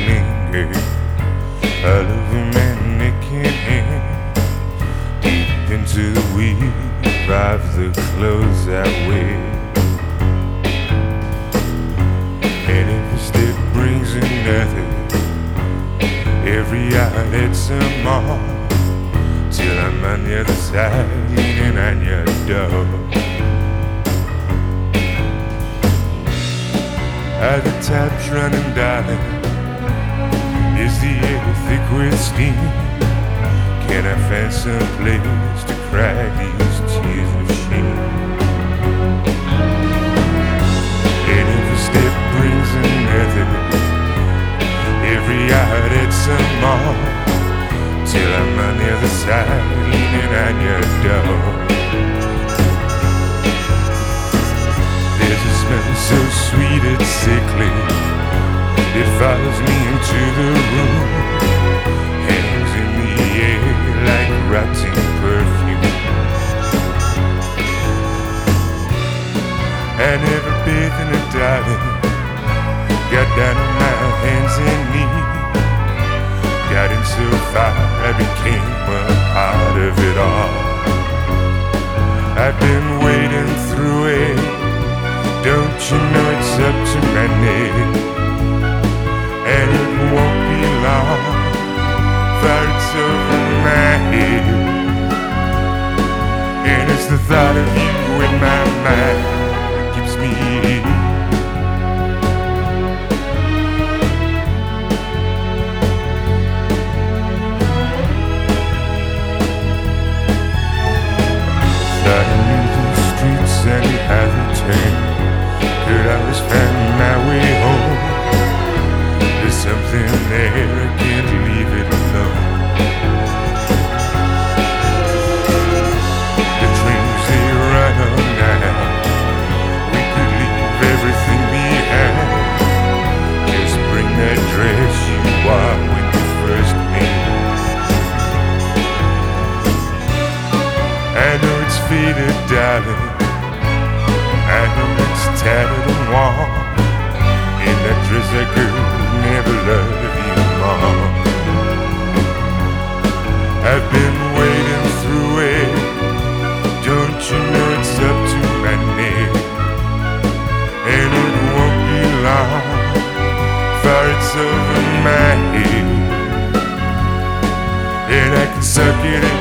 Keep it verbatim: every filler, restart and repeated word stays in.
linger. I love a mannequin hand deep into the weave of the clothes I wear. And if a step brings another, every hour it's a more, till I'm on the other side, leaning on your door. Are the taps running down? Is the air thick with steam? Can I find some place to cry these tears of shame? And if a step brings another, every hour it's some more, till I'm on the other side, leaning on your door. There's a smell so sweet it's sickly, it follows me into the room, hangs in the air like rotting perfume. I never bathed in it, darling, got down on my hands and knees, got in so far I became a part of it all. I've been wading through it, don't you know it's up to my neck? And it won't be long, for it's over my head. And it's the thought of you in my mind that keeps me here. Thought I knew the streets and how to turn, could always find my way home. There's something there, I can't leave it alone. The dreams they run all night, we could leave everything behind. Just bring that dress you wore when you first met. I know it's faded, darling, I know it's tattered and worn, in that dress I could never love you more. I've been wading through it, don't you know it's up to my neck? And it won't be long, for it's over my head. And I can suck it in